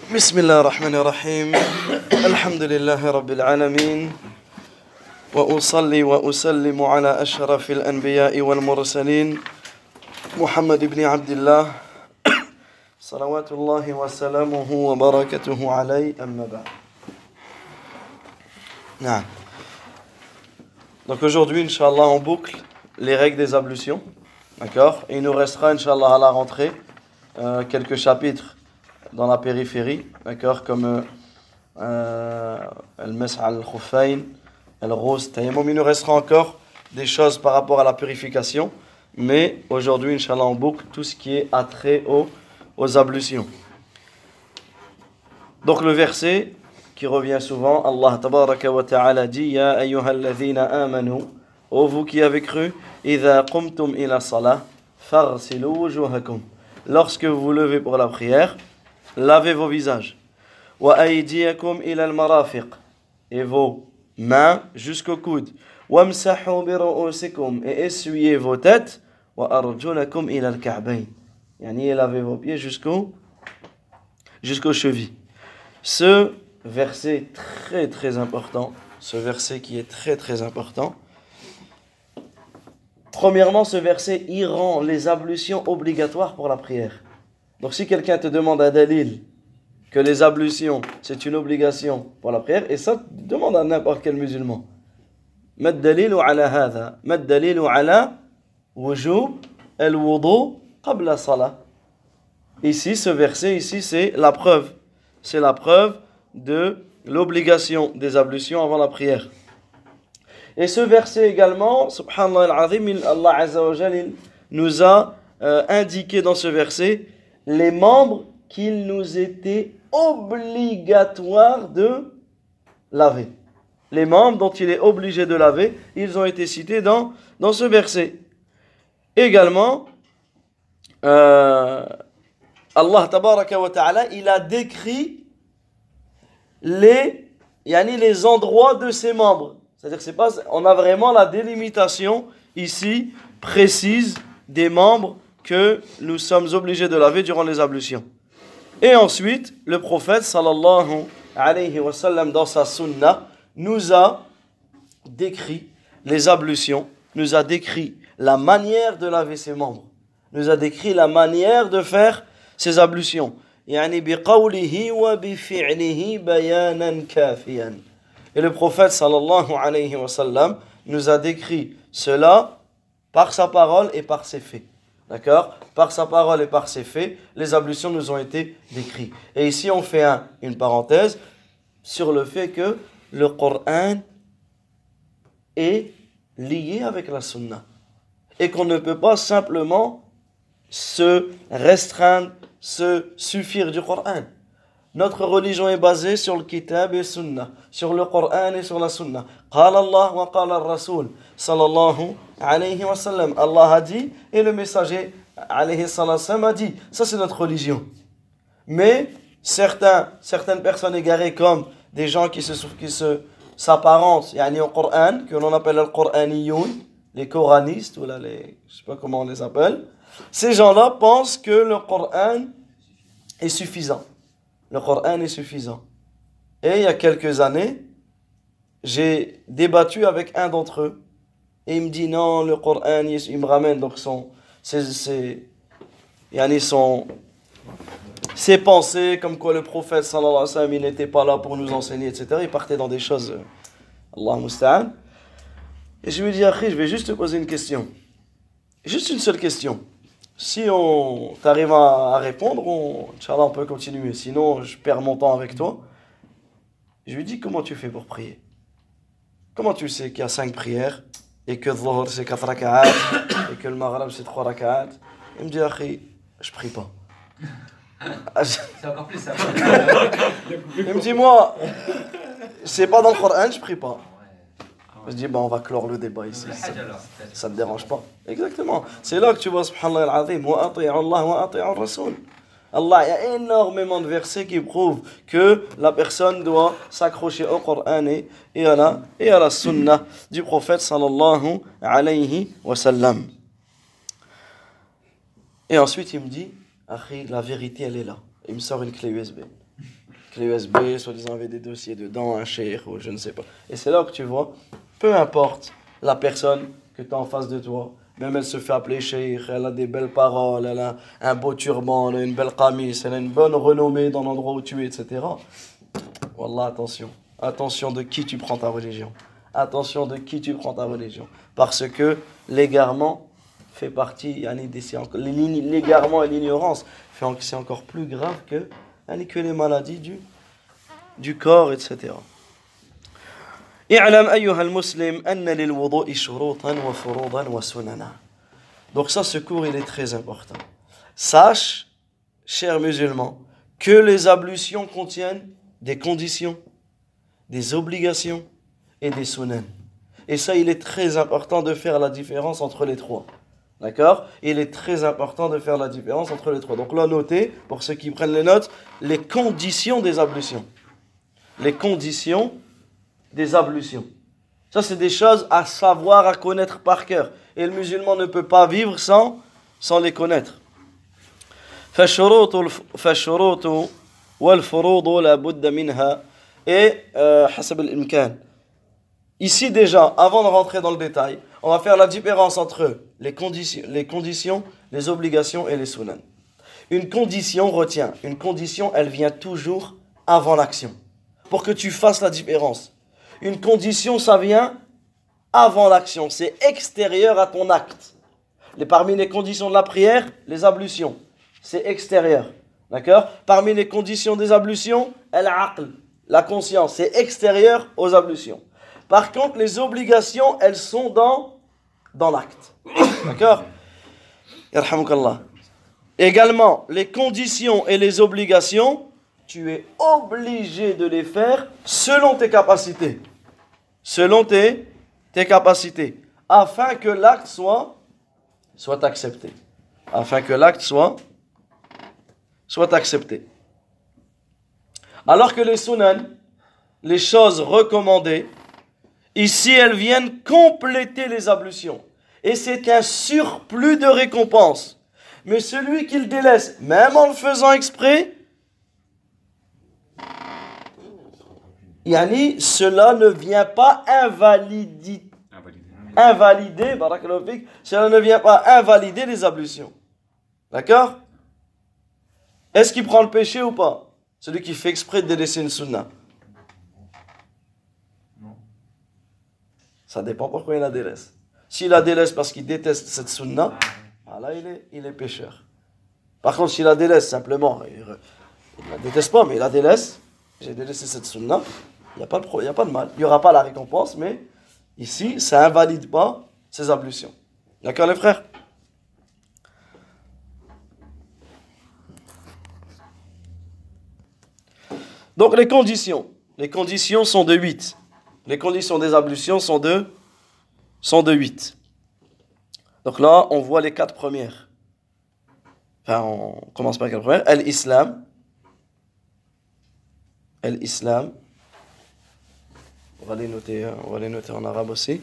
بسم الله الرحمن الرحيم الحمد لله رب العالمين وأصلي وأسلم على أشرف الأنبياء والمرسلين محمد بن عبد الله صلوات الله وسلامه وبركاته عليه أما بعد. نعم. Donc aujourd'hui, Inch'Allah, on boucle les règles des ablutions. D'accord? Et il nous restera, Inch'Allah, à la rentrée, quelques chapitres dans la périphérie. D'accord? Comme Al-Mas'a al-Khuffayn, Al-Rous, Tayammum. Il nous restera encore des choses par rapport à la purification. Mais aujourd'hui, Inch'Allah, on boucle tout ce qui est attrait aux ablutions. Donc le verset qui revient souvent, Allah tabaraka wa ta'ala dit Ya ayyuhalladhina amanu, ô vous qui avez cru, idha qumtum ila salah, farsilu wujuhakum. Lorsque vous vous levez pour la prière, lavez vos visages. Wa aydiyakum ila al-marafiq, et vos mains jusqu'au coude. Wamsahu bi ru'usikum, et essuyez vos têtes. Wa arjulakum ila al-ka'bayn, yani lavez vos pieds jusqu'aux chevilles. Ce verset très très important, ce verset qui est très très important. Premièrement, ce verset, il rend les ablutions obligatoires pour la prière. Donc si quelqu'un te demande un dalil que les ablutions, c'est une obligation pour la prière, et ça, demande à n'importe quel musulman. Mad dalilu ala hadha, mad dalilu ala wujub al-wudu qabla salah. Ici, ce verset, ici, c'est la preuve. C'est la preuve de l'obligation des ablutions avant la prière. Et ce verset également, subhanallah al-azim, Allah Azza wa Jal, il nous a indiqué dans ce verset les membres qu'il nous était obligatoire de laver. Les membres dont il est obligé de laver, ils ont été cités dans ce verset. Également, Allah tabaraka wa ta'ala, il a décrit les endroits de ses membres. C'est-à-dire que on a vraiment la délimitation ici précise des membres que nous sommes obligés de laver durant les ablutions. Et ensuite, le prophète sallallahu alayhi wa sallam dans sa sunna nous a décrit les ablutions, nous a décrit la manière de laver ses membres, nous a décrit la manière de faire ces ablutions. يعني بقوله وبفعله بيانا كافيا. Et le prophète sallallahu alayhi wa sallam nous a décrit cela par sa parole et par ses faits. D'accord? Par sa parole et par ses faits, les ablutions nous ont été décrites. Et ici, on fait une parenthèse sur le fait que le Coran est lié avec la Sunna. Et qu'on ne peut pas simplement se restreindre, se suffire du Coran. Notre religion est basée sur le Kitab et Sunna, sur le Coran et sur la Sunna. Qala Allah wa qala al-Rasul sallallahu alayhi wa sallam. Allah a dit et le messager alayhi sallam a dit. Ça, c'est notre religion. Mais certaines personnes égarées, comme des gens qui s'apparentent au Coran, que l'on appelle les Coraniyoun, les coranistes, ou là, je ne sais pas comment on les appelle, ces gens-là pensent que le Coran est suffisant. Le Coran est suffisant. Et il y a quelques années, j'ai débattu avec un d'entre eux. Et il me dit non, le Coran, il me ramène donc ses pensées, comme quoi le prophète sallallahu alayhi wa sallam, il n'était pas là pour nous enseigner, etc. Il partait dans des choses, Allah musta'an. Et je lui ai dit, Akhi, je vais juste te poser une question. Juste une seule question. Si t'arrives à répondre, Inch'Allah, on peut continuer. Sinon, je perds mon temps avec toi. Je lui dis, comment tu fais pour prier? Comment tu sais qu'il y a 5 prières et que le Dhuhr c'est 4 raka'at et que le Maghrib c'est 3 raka'at? Il me dit, Akhi, je prie pas. C'est encore plus ça. Il me dit, moi, c'est pas dans le Coran, je prie pas. Je dis, on va clore le débat ici. Ça ne te dérange pas. Exactement. C'est là que tu vois, subhanallah al-azim, wa ati'u Allah wa ati'u al-Rasul. Allah, il y a énormément de versets qui prouvent que la personne doit s'accrocher au Coran et à la sunna du prophète sallallahu alayhi wa sallam. Et ensuite, il me dit, Akhi, la vérité, elle est là. Il me sort une clé USB. clé USB, soi-disant avec des dossiers dedans, un cheikh ou je ne sais pas. Et c'est là que tu vois, peu importe la personne que tu as en face de toi, même elle se fait appeler cheikh, elle a des belles paroles, elle a un beau turban, elle a une belle camise, elle a une bonne renommée dans l'endroit où tu es, etc. Wallah, attention. Attention de qui tu prends ta religion. Attention de qui tu prends ta religion. Parce que l'égarement fait partie, l'égarement et l'ignorance, c'est encore plus grave que les maladies du corps, etc. اعلم أيها المسلم أن للوضوء شروطا وفروضا وسننا. Donc ça, ce cours, il est très important. Sache, chers musulmans, que les ablutions contiennent des conditions, des obligations et des sunan. Et ça, il est très important de faire la différence entre les trois. D'accord? Il est très important de faire la différence entre les trois. Donc là, notez, pour ceux qui prennent les notes, les conditions des ablutions. Les conditions des ablutions. Ça, c'est des choses à savoir, à connaître par cœur. Et le musulman ne peut pas vivre sans les connaître. فالشروط والفروض لا بد منها et حسب الإمكان. Ici déjà, avant de rentrer dans le détail, on va faire la différence entre les conditions, les obligations et les sunan. Une condition, retiens, une condition, elle vient toujours avant l'action. Pour que tu fasses la différence. Une condition, ça vient avant l'action. C'est extérieur à ton acte. Parmi les conditions de la prière, les ablutions. C'est extérieur. D'accord? Parmi les conditions des ablutions, al-aql, la conscience. C'est extérieur aux ablutions. Par contre, les obligations, elles sont dans l'acte. D'accord? Yarhamukallah. Également, les conditions et les obligations, tu es obligé de les faire selon tes capacités. Selon tes capacités. Afin que l'acte soit accepté. Afin que l'acte soit accepté. Alors que les sunan, les choses recommandées, ici elles viennent compléter les ablutions. Et c'est un surplus de récompense. Mais celui qui le délaisse, même en le faisant exprès, cela ne vient pas invalider, cela ne vient pas invalider les ablutions. D'accord? Est-ce qu'il prend le péché ou pas? Celui qui fait exprès de délaisser une sunna. Non. Ça dépend pourquoi il la délaisse. S'il la délaisse parce qu'il déteste cette sunna, là il est pécheur. Par contre, s'il la délaisse simplement, il ne la déteste pas, mais il la délaisse, j'ai délaissé cette sunna, il n'y a pas de mal. Il n'y aura pas la récompense, mais ici, ça n'invalide pas ses ablutions. D'accord les frères? Donc les conditions sont de 8. Les conditions des ablutions sont de 8. Donc là, on voit les 4 premières. Enfin, on commence par les 4 premières. Al-Islam. On va les noter en arabe aussi.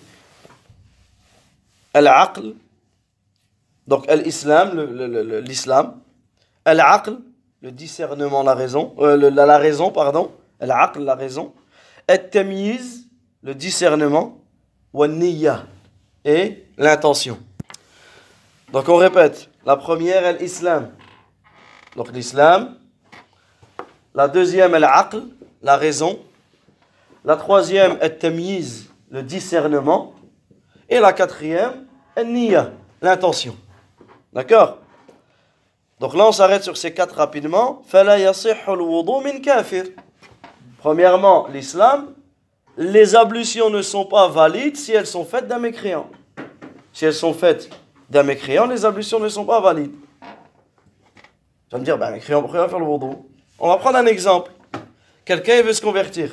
Al-Aql. Donc Al-Islam, l'Islam. Al-Aql, le discernement, la raison. La raison, pardon. Al-Aql, la raison. Al-Tamyiz, le discernement. Wa-Niyya, et l'intention. Donc on répète. La première, Al-Islam. Donc l'Islam. La deuxième, Al-Aql, la raison. La troisième, Al-Tamyiz, le discernement. Et la quatrième, Al-Niyya, l'intention. D'accord? Donc là, on s'arrête sur ces 4 rapidement. فَلَا يَصِحُّ الْوُضُوء مِنْ كَافِرٍ. Premièrement, l'islam. Les ablutions ne sont pas valides si elles sont faites d'un mécréant. Si elles sont faites d'un mécréant, les ablutions ne sont pas valides. Tu vas me dire, mécréant, pourquoi il va faire le wudu? On va prendre un exemple. Quelqu'un, il veut se convertir.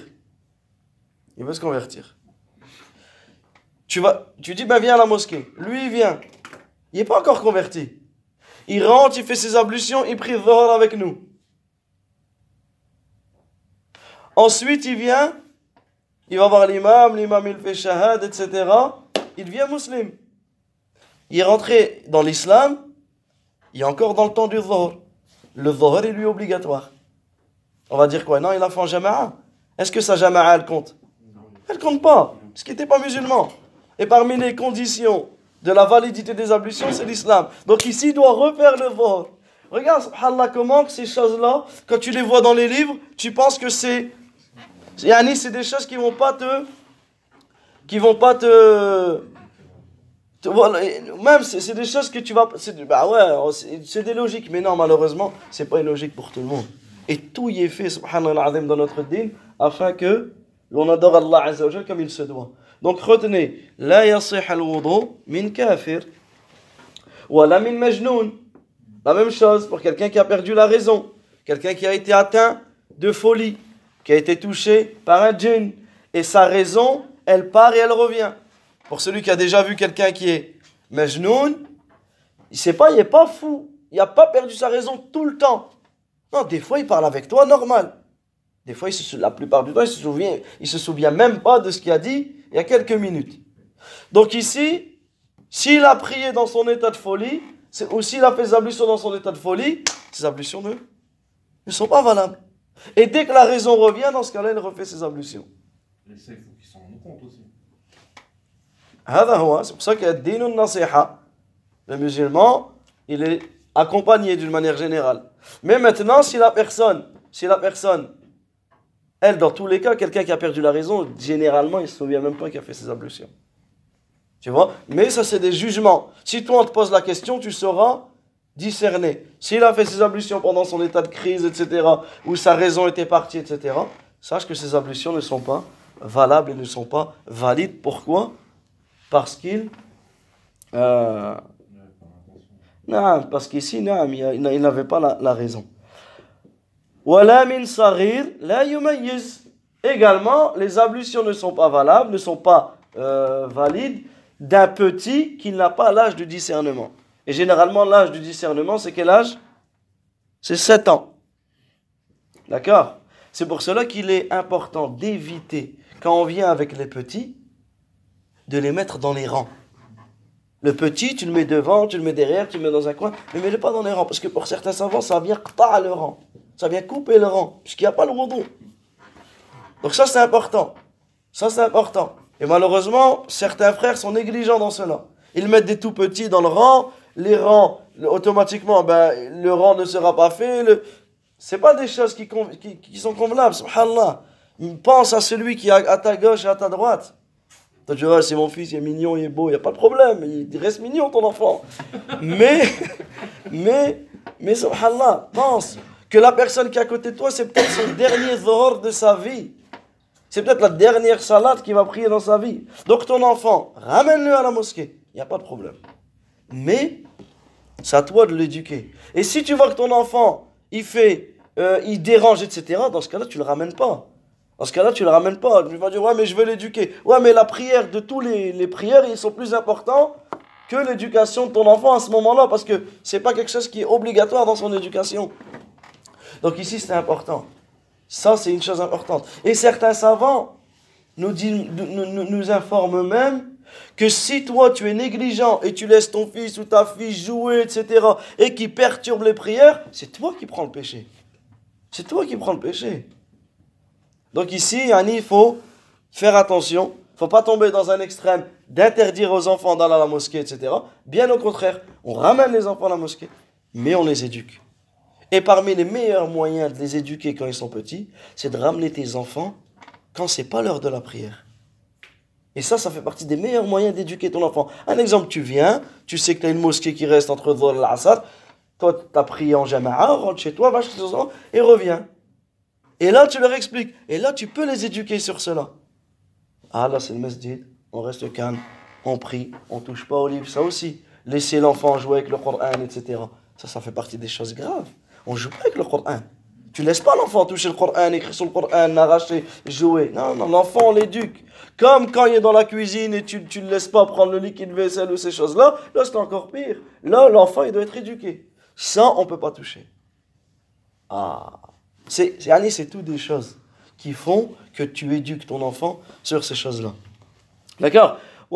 Tu dis, viens à la mosquée. Lui, il vient. Il n'est pas encore converti. Il rentre, il fait ses ablutions, il prie Dhuhr avec nous. Ensuite, il vient, il va voir l'imam il fait shahad, etc. Il devient musulman. Il est rentré dans l'islam, il est encore dans le temps du Dhuhr. Le Dhuhr est lui obligatoire. On va dire quoi? Non, il a fait en jama'a. Est-ce que sa jama'a, elle compte? Elle compte pas, parce qu'il n'était pas musulman. Et parmi les conditions de la validité des ablutions, c'est l'islam. Donc ici, il doit refaire le vote. Regarde, subhanallah, comment que ces choses-là, quand tu les vois dans les livres, tu penses que c'est des choses qui vont pas te voilà, même c'est des choses que tu vas, bah ouais, c'est des logiques, mais non, malheureusement, c'est pas une logique pour tout le monde. Et tout y est fait, subhanallah azim, dans notre din, afin que l'on adore Allah azza wa jal comme il se doit. Donc retenez, la yasih al-wudu min kafir, wa la min majnoun. La même chose pour quelqu'un qui a perdu la raison, quelqu'un qui a été atteint de folie, qui a été touché par un djinn, et sa raison, elle part et elle revient. Pour celui qui a déjà vu quelqu'un qui est majnoun, il n'est pas fou, il n'a pas perdu sa raison tout le temps. Non, des fois il parle avec toi normal. Des fois, la plupart du temps, il se souvient même pas de ce qu'il a dit il y a quelques minutes. Donc ici, s'il a prié dans son état de folie, ou s'il a fait des ablutions dans son état de folie, ces ablutions ne sont pas valables. Et dès que la raison revient, dans ce cas-là, il refait ses ablutions. Et ça, il faut qu'ils s'en rendent compte aussi. C'est pour ça qu'il y a dinun nasiha. Le musulman, il est accompagné d'une manière générale. Mais maintenant, si la personne, elle, dans tous les cas, quelqu'un qui a perdu la raison, généralement, il ne se souvient même pas qu'il a fait ses ablutions. Tu vois? Mais ça, c'est des jugements. Si toi, on te pose la question, tu sauras discerner. S'il a fait ses ablutions pendant son état de crise, etc., où sa raison était partie, etc., sache que ces ablutions ne sont pas valables et ne sont pas valides. Pourquoi? Parce qu'il... non, parce qu'ici, non, il n'avait pas la raison. Wala min saghir la yumayyiz. Également, les ablutions ne sont pas valables, ne sont pas valides d'un petit qui n'a pas l'âge du discernement. Et généralement, l'âge du discernement, c'est quel âge? C'est 7 ans. D'accord? C'est pour cela qu'il est important d'éviter, quand on vient avec les petits, de les mettre dans les rangs. Le petit, tu le mets devant, tu le mets derrière, tu le mets dans un coin, mais mets-le pas dans les rangs, parce que pour certains savants, ça vient qta'a le rang. Ça vient couper le rang, puisqu'il n'y a pas le wudu. Donc ça, c'est important. Et malheureusement, certains frères sont négligents dans cela. Ils mettent des tout petits dans le rang, les rangs, automatiquement, le rang ne sera pas fait. C'est pas des choses qui sont convenables, subhanallah. Pense à celui qui est à ta gauche et à ta droite. Toi, tu vois, c'est mon fils, il est mignon, il est beau, il n'y a pas de problème, il reste mignon ton enfant. Mais, subhanallah, pense que la personne qui est à côté de toi, c'est peut-être son dernier zuhur de sa vie. C'est peut-être la dernière salade qu'il va prier dans sa vie. Donc ton enfant, ramène-le à la mosquée, il n'y a pas de problème. Mais, c'est à toi de l'éduquer. Et si tu vois que ton enfant, il dérange, etc., dans ce cas-là, tu ne le ramènes pas. Tu vas dire, ouais, mais je veux l'éduquer. Ouais, mais la prière de tous les prières, ils sont plus importants que l'éducation de ton enfant à ce moment-là, parce que ce n'est pas quelque chose qui est obligatoire dans son éducation. Donc ici, c'est important. Ça, c'est une chose importante. Et certains savants nous informent même que si toi, tu es négligent et tu laisses ton fils ou ta fille jouer, etc., et qui perturbe les prières, c'est toi qui prends le péché. Donc ici, il faut faire attention. Il ne faut pas tomber dans un extrême d'interdire aux enfants d'aller à la mosquée, etc. Bien au contraire, on ramène les enfants à la mosquée, mais on les éduque. Et parmi les meilleurs moyens de les éduquer quand ils sont petits, c'est de ramener tes enfants quand ce n'est pas l'heure de la prière. Et ça fait partie des meilleurs moyens d'éduquer ton enfant. Un exemple, tu viens, tu sais que tu as une mosquée qui reste entre Dhuhr et l'Asr, toi tu as prié en jama'a, rentre chez toi, va chez tes enfants et reviens. Et là, tu leur expliques. Et là, tu peux les éduquer sur cela. Ah, là, c'est le masjid. On reste calme. On prie. On ne touche pas au livre. Ça aussi. Laisser l'enfant jouer avec le Coran, etc. Ça fait partie des choses graves. On ne joue pas avec le Coran. Tu ne laisses pas l'enfant toucher le Coran, écrire sur le Coran, arracher, jouer. Non, l'enfant, on l'éduque. Comme quand il est dans la cuisine et tu ne le laisses pas prendre le liquide vaisselle ou ces choses-là. Là, c'est encore pire. Là, l'enfant, il doit être éduqué. Ça, on ne peut pas toucher. C'est toutes des choses qui font que tu éduques ton enfant sur ces choses-là. D'accord?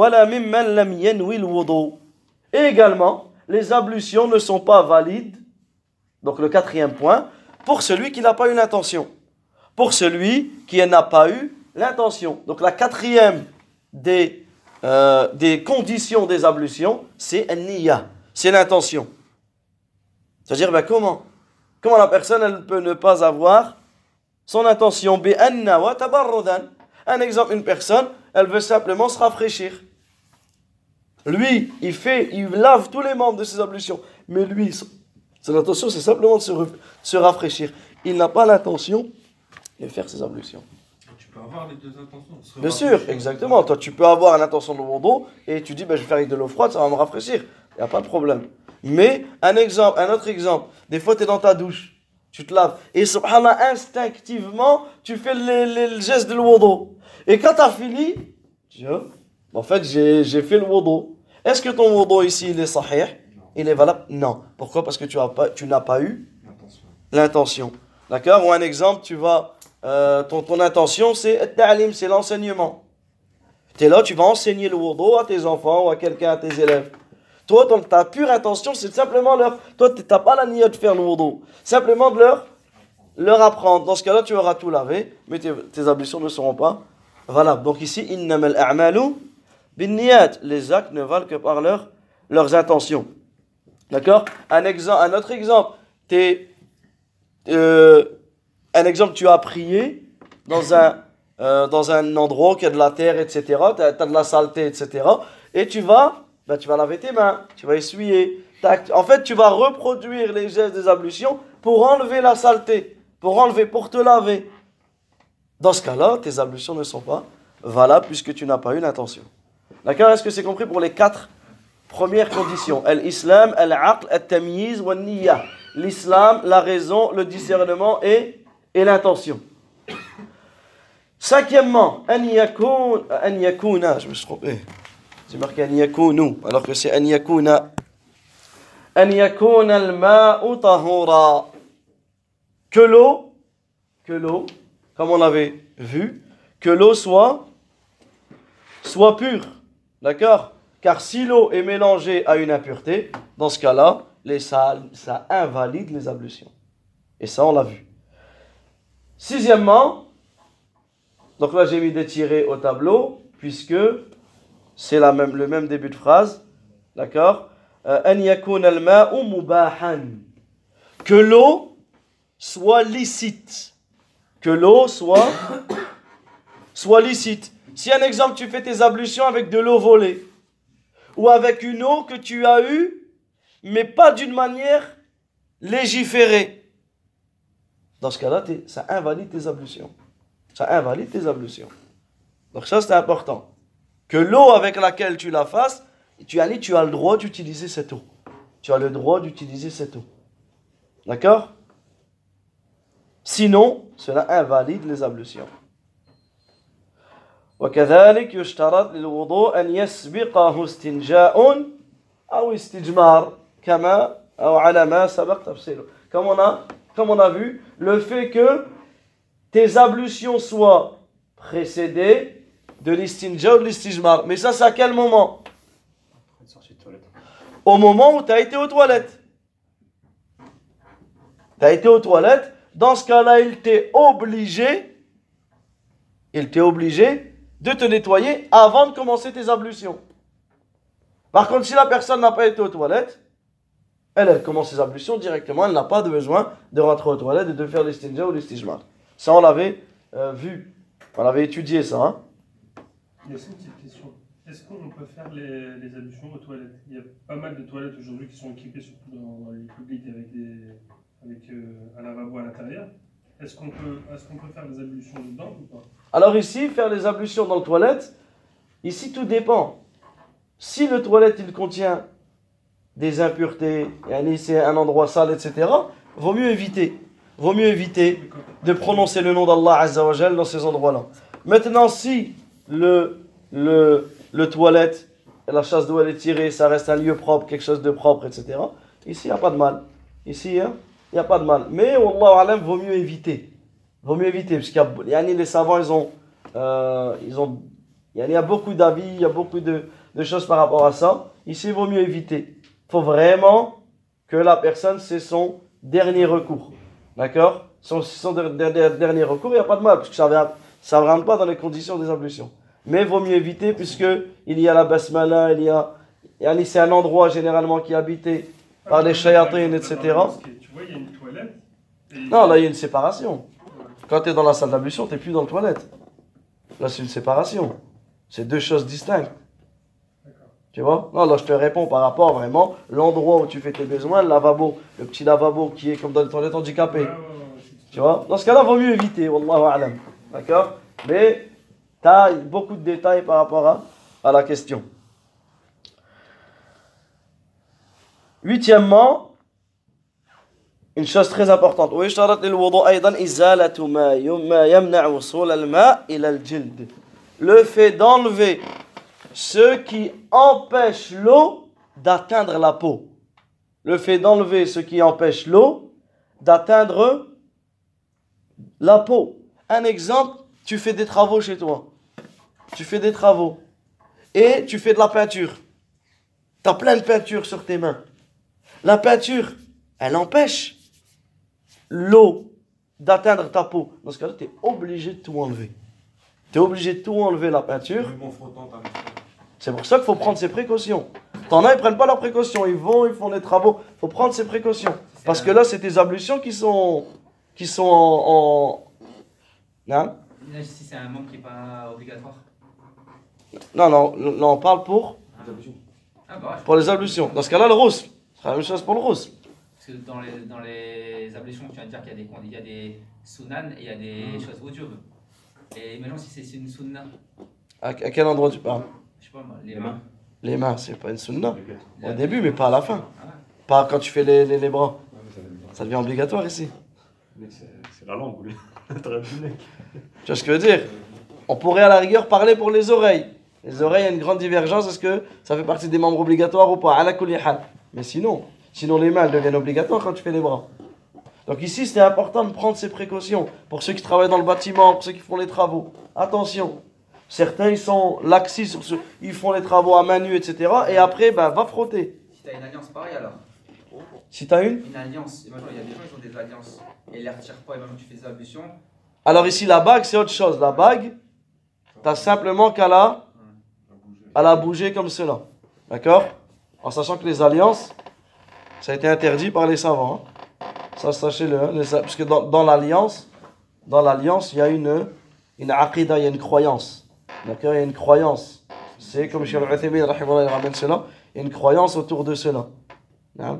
Et également, les ablutions ne sont pas valides. Donc le 4e point, pour celui qui n'a pas une intention. pour celui qui n'a pas eu l'intention. Donc la quatrième des conditions des ablutions, c'est an-niyya, c'est l'intention. C'est-à-dire, comment la personne elle peut ne pas avoir son intention? Bi'anna wa tabarrudan. Un exemple, une personne, elle veut simplement se rafraîchir. Lui, il lave tous les membres de ses ablutions, mais lui, son intention, c'est simplement de se rafraîchir. Il n'a pas l'intention de faire ses ablutions. Tu peux avoir les deux intentions. Bien sûr, exactement. Toi, tu peux avoir l'intention de wudu et tu dis, je vais faire avec de l'eau froide, ça va me rafraîchir. Il n'y a pas de problème. Mais, un autre exemple, des fois, tu es dans ta douche, tu te laves, et subhanallah, instinctivement, tu fais le geste de wudu. Et quand tu as fini, tu dis, en fait, j'ai fait le wudu. Est-ce que ton wudu ici, il est sahih? Il est valable? Non. Pourquoi? Parce que tu n'as pas eu l'intention. D'accord? Ou un exemple, ton intention, c'est at-ta'lim, c'est l'enseignement. Tu es là, tu vas enseigner le wudu à tes enfants ou à quelqu'un, à tes élèves. Toi, ta pure intention, c'est simplement toi, tu n'as pas la niyyah de faire le wudu. Simplement de leur apprendre. Dans ce cas-là, tu auras tout lavé, mais tes ablutions ne seront pas valables. Donc ici, innamal a'malu bin-niyyat. Les actes ne valent que par leurs intentions. D'accord? Un autre exemple. Un exemple, tu as prié dans un endroit qui a de la terre, etc. Tu as de la saleté, etc. Et tu vas laver tes mains, tu vas essuyer. En fait, tu vas reproduire les gestes des ablutions pour enlever la saleté, pour te laver. Dans ce cas-là, tes ablutions ne sont pas valables puisque tu n'as pas eu l'intention. D'accord? Est-ce que c'est compris pour les 4 premières conditions? L'islam, al-aql, al-tamyiz, wa-niyya. L'islam, la raison, le discernement et l'intention. Cinquièmement, an yakuna, je me suis trompé. C'est marqué an yakunu, alors que c'est an yakuna. An yakuna al-ma'u tahura. Que l'eau, comme on l'avait vu, que l'eau soit pure. D'accord? Car si l'eau est mélangée à une impureté, dans ce cas-là, ça invalide les ablutions. Et ça, on l'a vu. Sixièmement, donc là j'ai mis des tirets au tableau, puisque c'est le même début de phrase. D'accord? An yakuna al-ma'u mubahan. Que l'eau soit licite. Que l'eau soit licite. Si un exemple, tu fais tes ablutions avec de l'eau volée, ou avec une eau que tu as eue, mais pas d'une manière légiférée, dans ce cas-là, ça invalide tes ablutions. Ça invalide tes ablutions. Donc ça, c'est important. Que l'eau avec laquelle tu la fasses, tu as le droit d'utiliser cette eau. Tu as le droit d'utiliser cette eau. D'accord? Sinon, cela invalide les ablutions. وكذلك يشترط للوضوء أن يسبقه استنجاء أو استجمار كما أو على ما سبق تفصيله. Comme on a vu, le fait que tes ablutions soient précédées de l'istinja ou de l'istijmar. Mais ça, c'est à quel moment? Au moment où tu as été aux toilettes. Tu as été aux toilettes. Dans ce cas-là, il t'est obligé de te nettoyer avant de commencer tes ablutions. Par contre, si la personne n'a pas été aux toilettes, elle commence ses ablutions directement, elle n'a pas besoin de rentrer aux toilettes et de faire l'istinja ou l'istijmar. Ça, on l'avait vu. On avait étudié ça. Hein? Il y a aussi une petite question. Est-ce qu'on peut faire les ablutions aux toilettes? Il y a pas mal de toilettes aujourd'hui qui sont équipées, surtout dans les publics, avec un lavabo à l'intérieur. Est-ce qu'on peut faire des ablutions dedans ou pas? Alors ici, faire les ablutions dans le toilette, ici tout dépend. Si le toilette il contient des impuretés, c'est un endroit sale, etc., vaut mieux éviter de prononcer le nom d'Allah Azza wa Jal dans ces endroits-là. Maintenant, si le toilette, la chasse d'eau elle est tirée, ça reste un lieu propre, quelque chose de propre, etc., ici il n'y a pas de mal. Ici, il n'y a pas de mal. Mais, Wallahu alam, vaut mieux éviter. Parce qu'il y a les savants, il y a beaucoup d'avis, il y a beaucoup de choses par rapport à ça. Ici, il vaut mieux éviter. Il faut vraiment que la personne, c'est son dernier recours. D'accord? sont dernier recours, il n'y a pas de mal, parce que ça ne rentre pas dans les conditions des ablutions. Mais il vaut mieux éviter, puisqu'il y a la basmala, c'est un endroit généralement qui est habité par les shayatines, etc. Tu vois, il y a une toilette. Non, là, il y a une séparation. Quand tu es dans la salle d'ablution, tu n'es plus dans la toilette. Là, c'est une séparation. C'est deux choses distinctes. Tu vois? Non, là, je te réponds par rapport vraiment l'endroit où tu fais tes besoins, le lavabo, le petit lavabo qui est comme dans les toilettes handicapées. Tu vois? Dans ce cas-là, il vaut mieux éviter, wallahu a'lam. D'accord? Mais tu as beaucoup de détails par rapport à la question. Huitièmement, une chose très importante. Le fait d'enlever ce qui empêche l'eau d'atteindre la peau. Le fait d'enlever ce qui empêche l'eau d'atteindre la peau. Un exemple, tu fais des travaux chez toi. Tu fais des travaux. Et tu fais de la peinture. Tu as plein de peinture sur tes mains. La peinture, elle empêche l'eau d'atteindre ta peau. Dans ce cas-là, tu es obligé de tout enlever. Tu es obligé de tout enlever la peinture. C'est pour ça qu'il faut prendre ses précautions. T'en as, ils ne prennent pas leurs précautions. Ils font les travaux. Il faut prendre ses précautions. Parce que là, c'est tes ablutions qui sont en... Non? Si c'est un membre qui n'est pas obligatoire. Non, on parle pour les ablutions. Dans ce cas-là, le rousse. C'est la même chose pour le rousse. Parce que dans les ablutions, tu vas dire qu'il y a des sunan et il y a des choses wujub. Et imagine si c'est une sunna. À quel endroit tu parles? Je sais pas moi, les mains. Les mains, c'est pas une sunna. Au début, mais pas à la fin. Pas quand tu fais les bras. Ça devient obligatoire ici. C'est la langue, lui. Tu vois ce que je veux dire? On pourrait à la rigueur parler pour les oreilles. Les oreilles, il y a une grande divergence. Est-ce que ça fait partie des membres obligatoires ou pas? Ala kulli hal. Mais sinon les mains elles deviennent obligatoires quand tu fais les bras. Donc ici, c'est important de prendre ces précautions. Pour ceux qui travaillent dans le bâtiment, pour ceux qui font les travaux. Attention. Certains, ils sont laxis sur ce. Ils font les travaux à main nue, etc. Et après, va frotter. Si tu as une alliance, pareil alors. Si tu as une alliance. Imagine, il y a des gens qui ont des alliances. Et ils ne les retirent pas. Et même tu fais des ablutions. Alors ici, la bague, c'est autre chose. La bague, tu as simplement qu'à la bouger comme cela. D'accord? En sachant que les alliances, ça a été interdit par les savants. Ça, sachez-le. Parce que dans l'alliance, il y a une aqida, il y a une croyance. D'accord? Il y a une croyance. C'est comme Cheikh Al-Uthaymin, rahimahullah, il ramène cela. Il y a une croyance autour de cela. Non?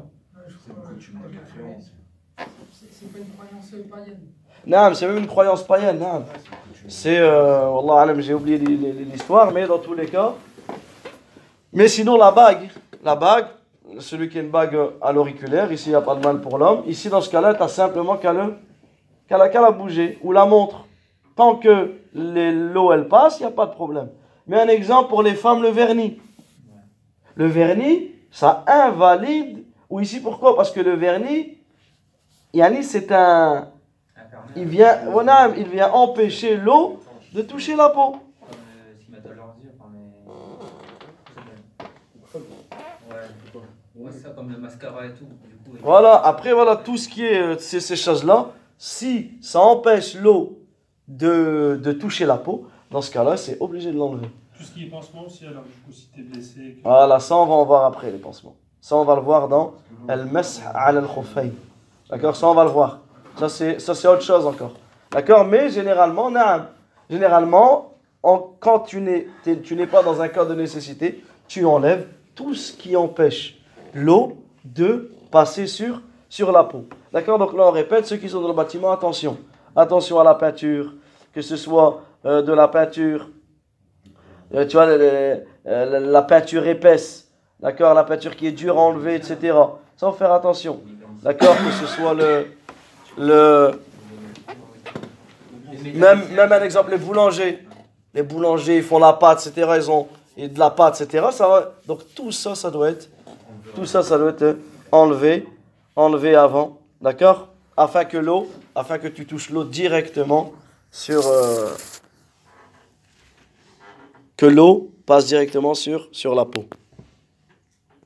C'est pas une croyance païenne. Non, c'est même une croyance païenne. Non. C'est, wallah alam, j'ai oublié l'histoire, mais dans tous les cas. Mais sinon, la bague, celui qui a une bague à l'auriculaire, ici il n'y a pas de mal pour l'homme. Ici, dans ce cas-là, tu as simplement qu'à la bouger, ou la montre. Tant que l'eau elle passe, il n'y a pas de problème. Mais un exemple pour les femmes, le vernis. Le vernis, ça invalide. Ou ici, pourquoi? Parce que le vernis, c'est un... Il vient empêcher l'eau de toucher la peau. Ouais, c'est ça, comme le mascara et tout. Voilà, après, tout ce qui est ces choses-là, si ça empêche l'eau de toucher la peau, dans ce cas-là, c'est obligé de l'enlever. Tout ce qui est pansement aussi, alors du coup, si t'es blessé... Voilà, ça, on va en voir après, les pansements. Ça, on va le voir dans Al-Mas'h ala al-Khuffayn. D'accord, ça, on va le voir. Ça, c'est autre chose encore. D'accord, mais généralement, quand tu n'es pas dans un cas de nécessité, tu enlèves tout ce qui empêche l'eau de passer sur la peau. D'accord, donc là, on répète, ceux qui sont dans le bâtiment, attention. Attention à la peinture, que ce soit de la peinture, tu vois, la peinture épaisse, d'accord, la peinture qui est dure à enlever, etc. Ça, faut faire attention. D'accord, que ce soit même un exemple, les boulangers, ils font la pâte, etc. Ils ont de la pâte, etc. Donc tout ça, ça doit être enlevé avant, d'accord, afin que tu touches l'eau directement que l'eau passe directement sur la peau.